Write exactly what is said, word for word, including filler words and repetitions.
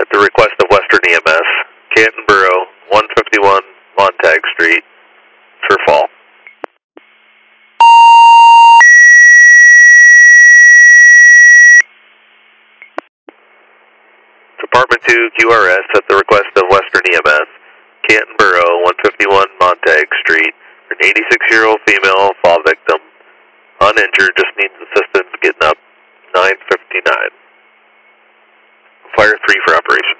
at the request of Western E M S, Canton Borough, one fifty-one Montag Street, for fall. Department two Q R S at the request of Western E M S, Canton Borough, one fifty-one Montag Street, an eighty-six-year-old female fall victim, uninjured, just needs assistance getting up, nine fifty-nine. Fire three for operation.